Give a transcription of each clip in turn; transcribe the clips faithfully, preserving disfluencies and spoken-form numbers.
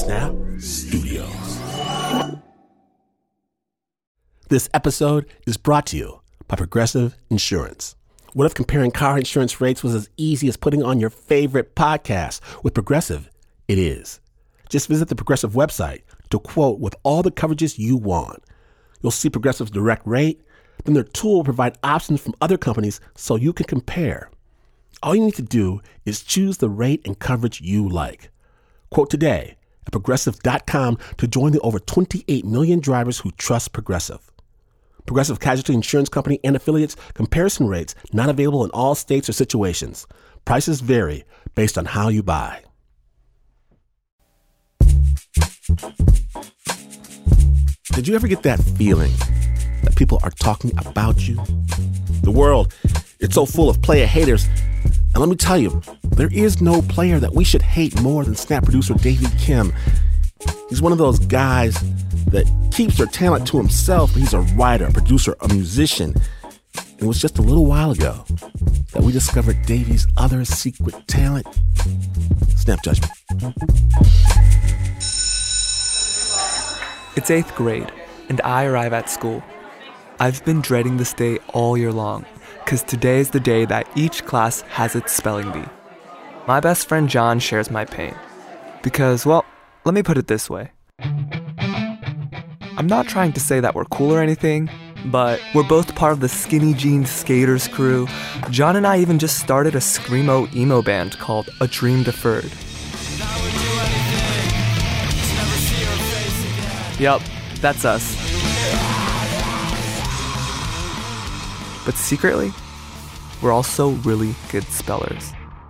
Snap Studios. This episode is brought to you by Progressive Insurance. What if comparing car insurance rates was as easy as putting on your favorite podcast? With Progressive, it is. Just visit the Progressive website to quote with all the coverages you want. You'll see Progressive's direct rate, then their tool will provide options from other companies so you can compare. All you need to do is choose the rate and coverage you like. Quote today at Progressive dot com to join the over twenty-eight million drivers who trust Progressive. Progressive Casualty Insurance Company and Affiliates. Comparison rates not available in all states or situations. Prices vary based on how you buy. Did you ever get that feeling that people are talking about you? The world, it's so full of player haters. And let me tell you, there is no player that we should hate more than Snap producer Davey Kim. He's one of those guys that keeps their talent to himself, but he's a writer, a producer, a musician. It was just a little while ago that we discovered Davey's other secret talent. Snap judgment. It's eighth grade, and I arrive at school. I've been dreading this day all year long, because today is the day that each class has its spelling bee. My best friend John shares my pain. Because, well, let me put it this way. I'm not trying to say that we're cool or anything, but we're both part of the Skinny Jeans Skaters crew. John and I even just started a screamo emo band called A Dream Deferred. Yup, that's us. But secretly, we're also really good spellers.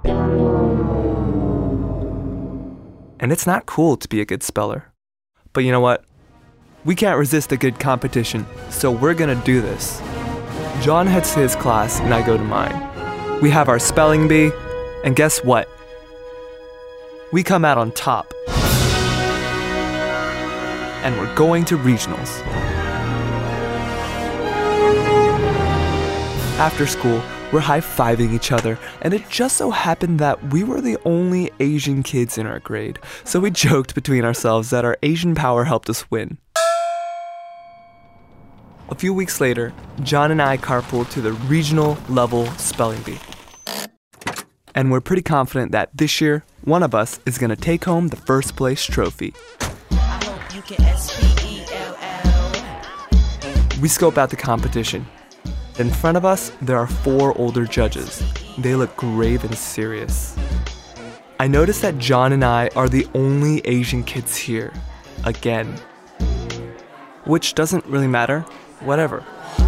And it's not cool to be a good speller. But you know what? We can't resist a good competition, so we're gonna do this. John heads to his class and I go to mine. We have our spelling bee, and guess what? We come out on top. And we're going to regionals. After school, we're high-fiving each other, and it just so happened that we were the only Asian kids in our grade, so we joked between ourselves that our Asian power helped us win. A few weeks later, John and I carpooled to the regional level spelling bee. And we're pretty confident that this year, one of us is gonna take home the first place trophy. We scope out the competition. In front of us, there are four older judges. They look grave and serious. I notice that John and I are the only Asian kids here. Again. Which doesn't really matter. Whatever.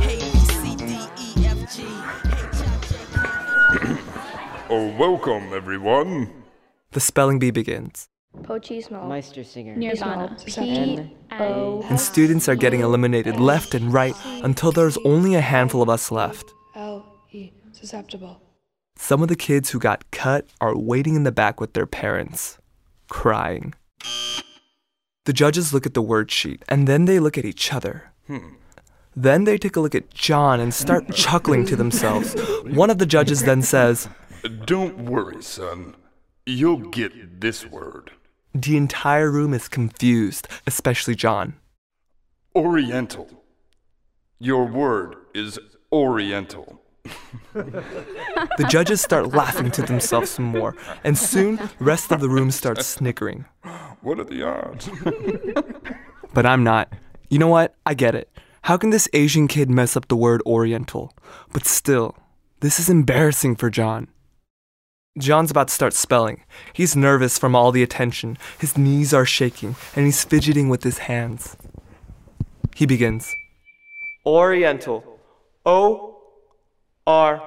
Oh, welcome, everyone. The spelling bee begins. Pochismo. Meistersinger. Nirvana. P O. And students are getting eliminated left and right until there's only a handful of us left. L E. Susceptible. Some of the kids who got cut are waiting in the back with their parents, crying. The judges look at the word sheet, and then they look at each other. Hmm. Then they take a look at John and start chuckling to themselves. One of the judges then says, "Don't worry, son. You'll get this word." The entire room is confused, especially John. Oriental. Your word is Oriental. The judges start laughing to themselves some more, and soon the rest of the room starts snickering. What are the odds? But I'm not. You know what? I get it. How can this Asian kid mess up the word Oriental? But still, this is embarrassing for John. John's about to start spelling. He's nervous from all the attention. His knees are shaking, and he's fidgeting with his hands. He begins. Oriental. O R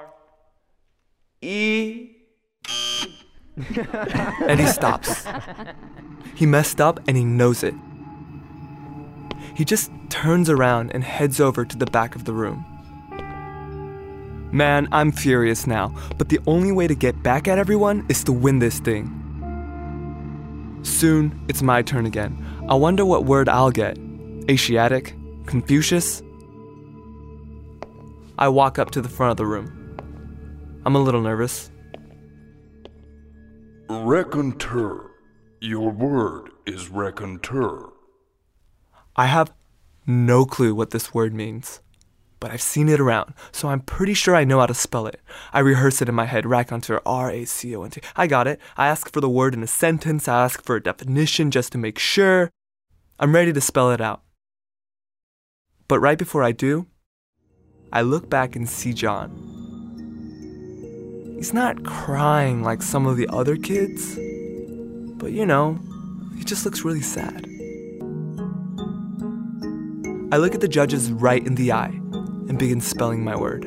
E And he stops. He messed up and he knows it. He just turns around and heads over to the back of the room. Man, I'm furious now, but the only way to get back at everyone is to win this thing. Soon, it's my turn again. I wonder what word I'll get. Asiatic? Confucius? I walk up to the front of the room. I'm a little nervous. Raconteur. Your word is raconteur. I have no clue what this word means, but I've seen it around, so I'm pretty sure I know how to spell it. I rehearse it in my head, raconteur, R A C O N T. I got it. I ask for the word in a sentence. I ask for a definition just to make sure. I'm ready to spell it out. But right before I do, I look back and see John. He's not crying like some of the other kids, but you know, he just looks really sad. I look at the judges right in the eye and begin spelling my word.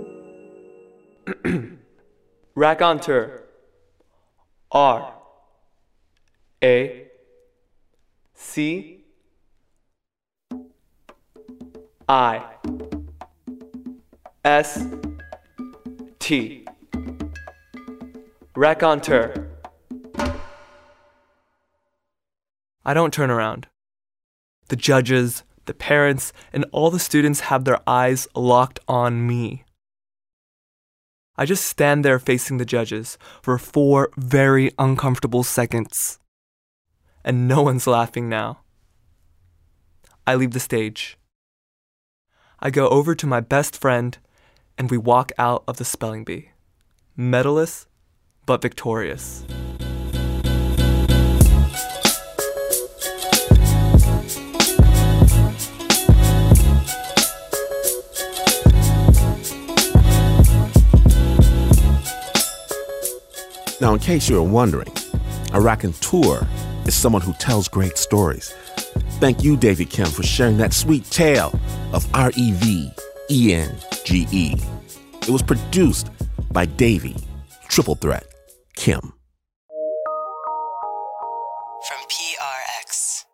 Raconteur. R. A. C. I. S. T. Raconteur. I don't turn around. The judges, the parents, and all the students have their eyes locked on me. I just stand there facing the judges for four very uncomfortable seconds. And no one's laughing now. I leave the stage. I go over to my best friend, and we walk out of the spelling bee. Medalist, but victorious. Now, in case you were wondering, a raconteur is someone who tells great stories. Thank you, Davy Kim, for sharing that sweet tale of R E V E N G E. It was produced by Davy, Triple Threat, Kim. From P R X.